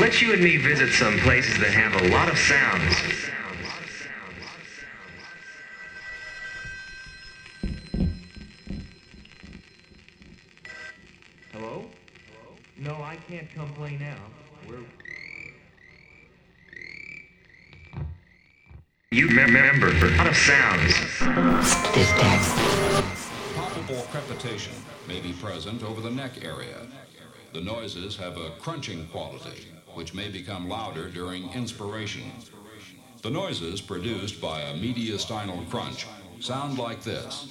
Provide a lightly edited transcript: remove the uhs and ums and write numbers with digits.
let you and me visit some places that have a lot of sounds. Hello? No, I can't come play now. You remember a lot of sounds. Palpable crepitation may be present over the neck area. The noises have a crunching quality, which may become louder during inspiration. The noises produced by a mediastinal crunch sound like this.